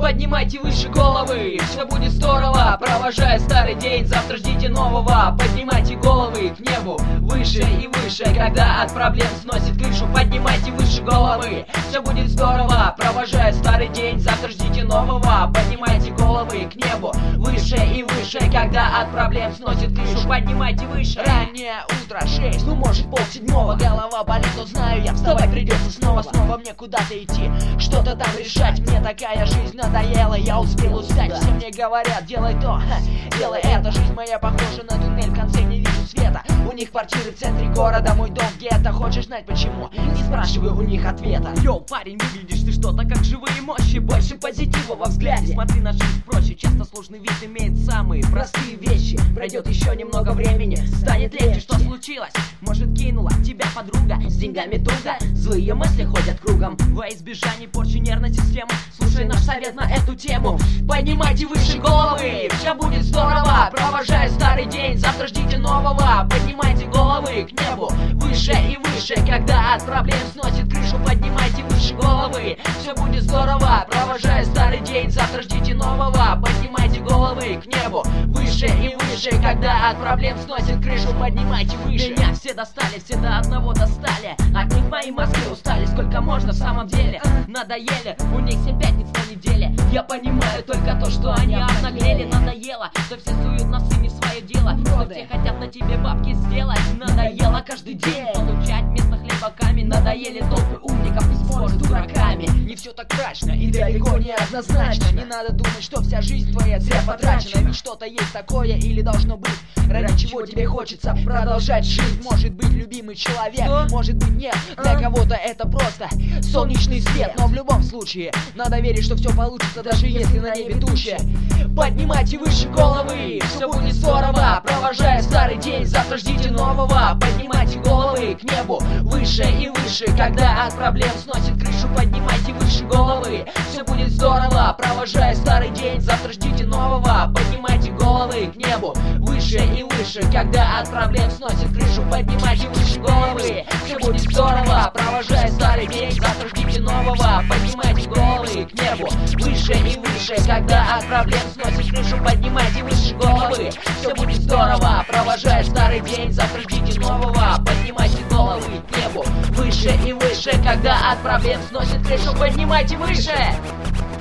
Поднимайте выше головы, все будет здорово. Провожая старый день, завтра ждите нового. Поднимайте головы к небу, выше и выше, когда от проблем сносит крышу. Поднимайте выше головы, все будет здорово. Провожая старый день, завтра ждите нового. Поднимайте головы к небу, выше и выше, когда от проблем сносит крышу. Поднимайте выше. Раннее утро, 6, ну может 6:30. Голова болит, но знаю я, вставать придется снова. Снова мне куда-то идти, что-то там решать. Мне такая жизнь надоела, я успел устать. Все мне говорят, делай то, делай это. Жизнь моя похожа на туннель, в конце не вижу света. У них квартиры в центре города, мой дом где-то. Хочешь знать почему? Не спрашивай у них ответа. Йоу, парень, выглядишь ты что-то как живые мощи. Больше позитива во взгляде, смотри на жизнь проще. Часто сложный вид имеет самые простые вещи. Пройдет еще немного времени, станет легче. Что случилось? Может, кинула тебя подруга? С деньгами туго, злые мысли ходят кругом. Во избежание порчи нервной системы, слушай наш совет на эту тему. Поднимайте выше головы, все будет здорово. Провожая старый день, завтра ждите нового. Поднимайте головы к небу, выше и выше, когда от проблем сносит крышу. Поднимайте выше головы, все будет здорово. Провожая старый день, завтра ждите нового. Поднимайте головы к небу, выше и выше, когда от проблем сносит крышу. Поднимайте выше. Меня все достали, все до одного достали. От них мои мозги устали, сколько можно в самом деле. Надоели, у них 7 пятниц на неделе. Я понимаю только то, что они обнаглели. Надоело, что все суют носы не в свое дело, что все хотят на тебе бабки сделать. Надоело каждый день получать вместо хлеба камень. Надоели толпы умников и споры с дураками. Не все так мрачно и далеко не однозначно. Не надо думать, что вся жизнь твоя зря потрачена. Ведь что-то есть такое или должно быть, ради чего тебе хочется продолжать жить. Может быть любимый человек, может быть нет. Для кого-то это просто солнечный свет. Но в любом случае надо верить, что все получится, даже если на небе тучи. Поднимайте выше головы, все будет здорово. Провожая старый день, завтра ждите нового. Поднимайте головы к небу, выше и выше, когда от проблем сносит крышу. Поднимайте выше головы, все будет здорово. Провожая старый день, завтра ждите нового. Поднимайте головы к небу, выше и выше, когда от проблем сносит крышу. Поднимайте выше головы, все будет здорово. Провожая старый день, завтра ждите нового. Поднимайте головы к небу, выше и выше, когда от проблем сносит крышу. Поднимайте выше головы, все будет здорово. Провожая старый день, завтра ждите нового. Поднимайте головы к небу, выше и выше, когда от проблем сносит крышу. Поднимайте выше.